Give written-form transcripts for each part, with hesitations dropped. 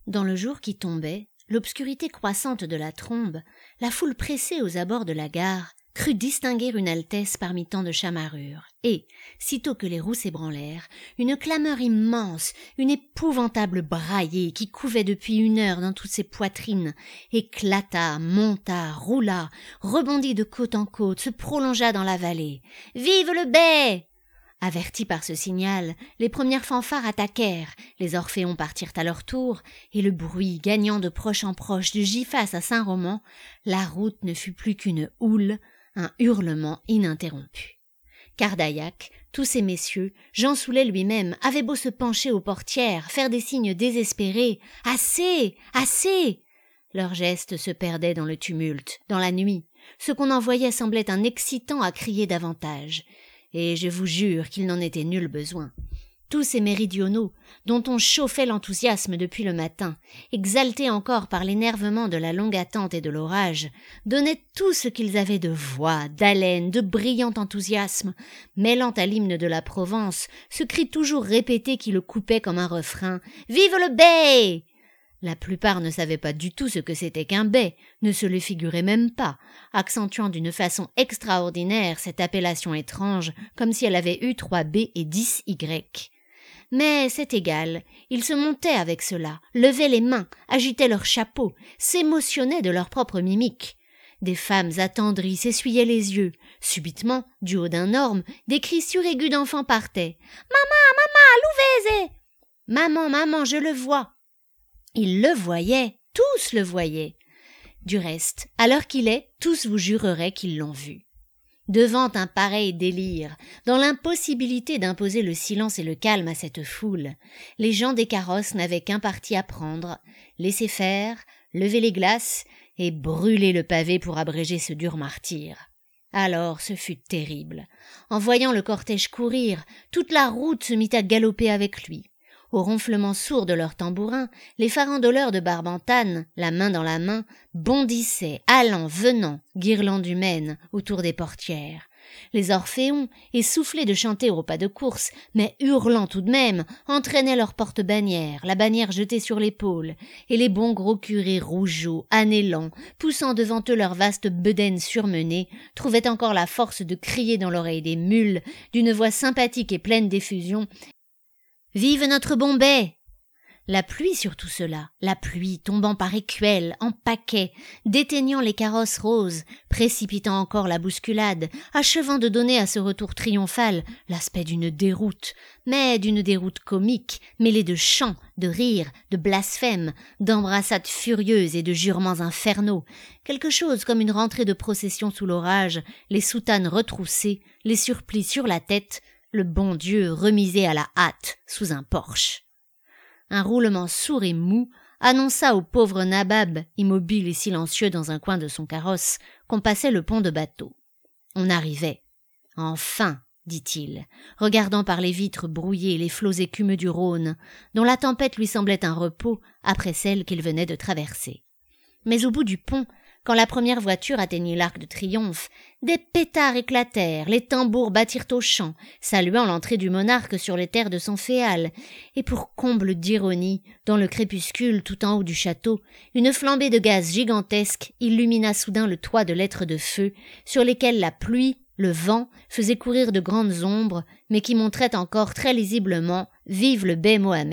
Dans le jour qui tombait, l'obscurité croissante de la trombe, la foule pressée aux abords de la gare, crut distinguer une altesse parmi tant de chamarrures, et, sitôt que les roues s'ébranlèrent, une clameur immense, une épouvantable braillée qui couvait depuis 1 heure dans toutes ces poitrines, éclata, monta, roula, rebondit de côte en côte, se prolongea dans la vallée. « Vive le bey !» Avertis par ce signal, les premières fanfares attaquèrent, les orphéons partirent à leur tour, et le bruit gagnant de proche en proche de Gifas à Saint-Roman, la route ne fut plus qu'une houle, un hurlement ininterrompu. Cardaillac, tous ces messieurs, Jean Soulet lui-même, avaient beau se pencher aux portières, faire des signes désespérés. « Assez! Assez !» Leurs gestes se perdaient dans le tumulte, dans la nuit. Ce qu'on en voyait semblait un excitant à crier davantage. Et je vous jure qu'il n'en était nul besoin. Tous ces méridionaux, dont on chauffait l'enthousiasme depuis le matin, exaltés encore par l'énervement de la longue attente et de l'orage, donnaient tout ce qu'ils avaient de voix, d'haleine, de brillant enthousiasme, mêlant à l'hymne de la Provence ce cri toujours répété qui le coupait comme un refrain « Vive le bey !» La plupart ne savaient pas du tout ce que c'était qu'un bey, ne se le figuraient même pas, accentuant d'une façon extraordinaire cette appellation étrange, comme si elle avait eu 3 B et 10 Y. Mais c'est égal, ils se montaient avec cela, levaient les mains, agitaient leurs chapeaux, s'émotionnaient de leur propre mimique. Des femmes attendries s'essuyaient les yeux. Subitement, du haut d'un orme, des cris suraigus d'enfants partaient. « Maman, louvez-y !»« Maman, maman, je le vois !» Ils le voyaient, tous le voyaient. Du reste, à l'heure qu'il est, tous vous jureraient qu'ils l'ont vu. Devant un pareil délire, dans l'impossibilité d'imposer le silence et le calme à cette foule, les gens des carrosses n'avaient qu'un parti à prendre, laisser faire, lever les glaces et brûler le pavé pour abréger ce dur martyre. Alors ce fut terrible. En voyant le cortège courir, toute la route se mit à galoper avec lui. Au ronflement sourd de leurs tambourins, les farandoleurs de Barbentane, la main dans la main, bondissaient, allant, venant, guirlandes humaines, autour des portières. Les orphéons, essoufflés de chanter au pas de course, mais hurlant tout de même, entraînaient leur porte-bannière, la bannière jetée sur l'épaule, et les bons gros curés rougeaux, annelants, poussant devant eux leur vaste bedaine surmenée, trouvaient encore la force de crier dans l'oreille des mules, d'une voix sympathique et pleine d'effusion, « Vive notre bon bey !» La pluie sur tout cela, la pluie tombant par écuelles, en paquets, déteignant les carrosses roses, précipitant encore la bousculade, achevant de donner à ce retour triomphal l'aspect d'une déroute, mais d'une déroute comique, mêlée de chants, de rires, de blasphèmes, d'embrassades furieuses et de jurements infernaux, quelque chose comme une rentrée de procession sous l'orage, les soutanes retroussées, les surplis sur la tête, le bon Dieu remisé à la hâte sous un porche. Un roulement sourd et mou annonça au pauvre Nabab, immobile et silencieux dans un coin de son carrosse, qu'on passait le pont de bateau. On arrivait. « Enfin !» dit-il, regardant par les vitres brouillées les flots écumeux du Rhône, dont la tempête lui semblait un repos après celle qu'il venait de traverser. Mais au bout du pont, quand la première voiture atteignit l'Arc de Triomphe, des pétards éclatèrent, les tambours battirent aux champs, saluant l'entrée du monarque sur les terres de son féal, et pour comble d'ironie, dans le crépuscule tout en haut du château, une flambée de gaz gigantesque illumina soudain le toit de l'être de feu, sur lesquels la pluie, le vent, faisaient courir de grandes ombres, mais qui montraient encore très lisiblement « Vive le bey Mohammed !»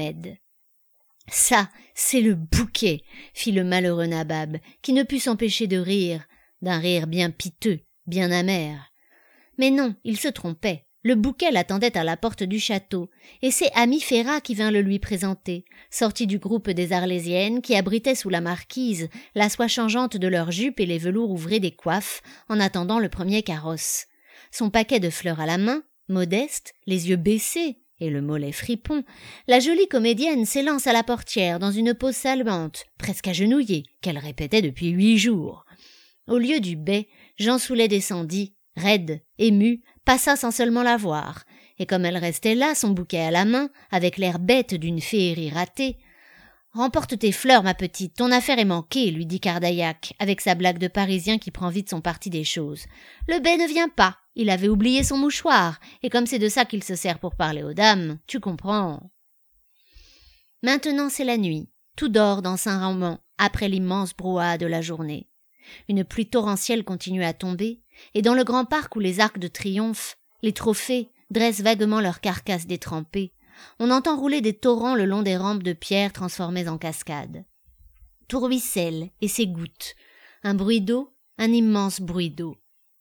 « Ça, c'est le bouquet !» fit le malheureux Nabab, qui ne put s'empêcher de rire, d'un rire bien piteux, bien amer. Mais non, il se trompait. Le bouquet l'attendait à la porte du château, et c'est Ami Ferrat qui vint le lui présenter, sorti du groupe des Arlésiennes qui abritaient sous la marquise la soie changeante de leurs jupes et les velours ouvrés des coiffes, en attendant le premier carrosse. Son paquet de fleurs à la main, modeste, les yeux baissés, et le mollet fripon, la jolie comédienne s'élance à la portière dans une pose saluante, presque agenouillée, qu'elle répétait depuis 8 jours. Au lieu du bey, Jean Soulet descendit, raide, ému, passa sans seulement la voir, et comme elle restait là, son bouquet à la main, avec l'air bête d'une féerie ratée, « Remporte tes fleurs, ma petite, ton affaire est manquée, lui dit Cardaillac, avec sa blague de Parisien qui prend vite son parti des choses. Le bey ne vient pas, il avait oublié son mouchoir, et comme c'est de ça qu'il se sert pour parler aux dames, tu comprends. Maintenant c'est la nuit, tout dort dans Saint-Roman après l'immense brouhaha de la journée. Une pluie torrentielle continue à tomber, et dans le grand parc où les arcs de triomphe, les trophées, dressent vaguement leurs carcasses détrempées, on entend rouler des torrents le long des rampes de pierre transformées en cascades. Tout ruisselle et s'égoutte, un bruit d'eau, un immense bruit d'eau.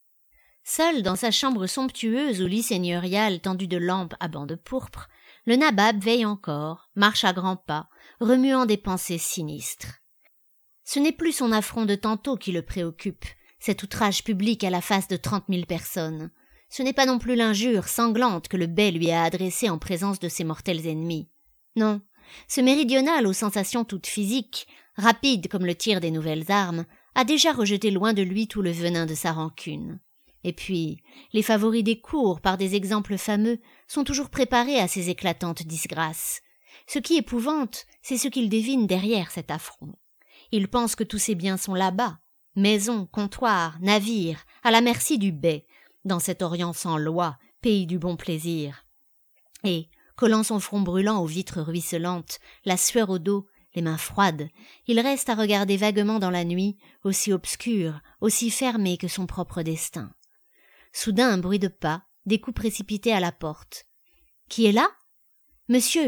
Seul dans sa chambre somptueuse au lit seigneurial tendu de lampes à bandes pourpres, le nabab veille encore, marche à grands pas, remuant des pensées sinistres. Ce n'est plus son affront de tantôt qui le préoccupe, cet outrage public à la face de 30 000 personnes. Ce n'est pas non plus l'injure sanglante que le bey lui a adressée en présence de ses mortels ennemis. Non, ce méridional aux sensations toutes physiques, rapide comme le tir des nouvelles armes, a déjà rejeté loin de lui tout le venin de sa rancune. Et puis, les favoris des cours, par des exemples fameux, sont toujours préparés à ces éclatantes disgrâces. Ce qui épouvante, c'est ce qu'ils devinent derrière cet affront. Ils pensent que tous ces biens sont là-bas, maisons, comptoirs, navires, à la merci du bey, dans cet Orient sans loi, pays du bon plaisir. Et, collant son front brûlant aux vitres ruisselantes, la sueur au dos, les mains froides, il reste à regarder vaguement dans la nuit, aussi obscure, aussi fermée que son propre destin. Soudain un bruit de pas, des coups précipités à la porte. « Qui est là ?»« Monsieur, »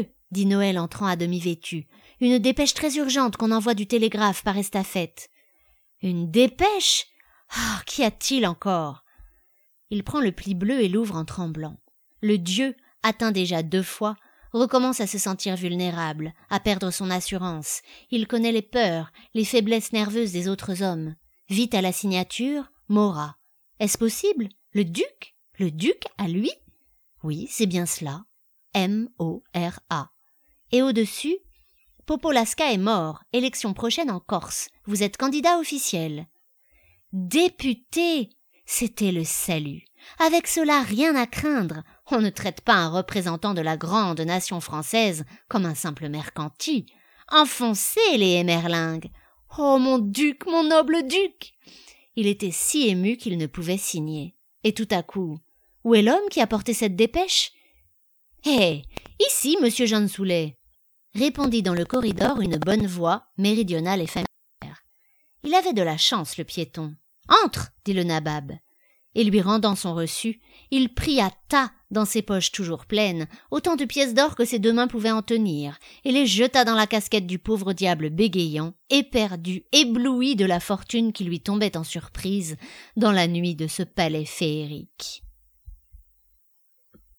dit Noël entrant à demi vêtu, « une dépêche très urgente qu'on envoie du télégraphe par estafette. »« Une dépêche ? Ah, qu'y a-t-il encore ?» Il prend le pli bleu et l'ouvre en tremblant. Le dieu, atteint déjà 2 fois, recommence à se sentir vulnérable, à perdre son assurance. Il connaît les peurs, les faiblesses nerveuses des autres hommes. Vite à la signature, Morat. Est-ce possible ? Le duc ? Le duc à lui ? Oui, c'est bien cela. M-O-R-A. Et au-dessus, Popolaska est mort, élection prochaine en Corse. Vous êtes candidat officiel. Député ! C'était le salut. Avec cela, rien à craindre. On ne traite pas un représentant de la grande nation française comme un simple mercanti. Enfoncez les émerlingues. Oh, mon duc, mon noble duc ! Il était si ému qu'il ne pouvait signer. Et tout à coup, où est l'homme qui a porté cette dépêche ? Hé, ici, monsieur Jean Soulet, répondit dans le corridor une bonne voix, méridionale et familière. Il avait de la chance, le piéton. Entre, dit le nabab. Et lui rendant son reçu, il prit à tas dans ses poches toujours pleines autant de pièces d'or que ses 2 mains pouvaient en tenir, et les jeta dans la casquette du pauvre diable bégayant, éperdu, ébloui de la fortune qui lui tombait en surprise dans la nuit de ce palais féerique.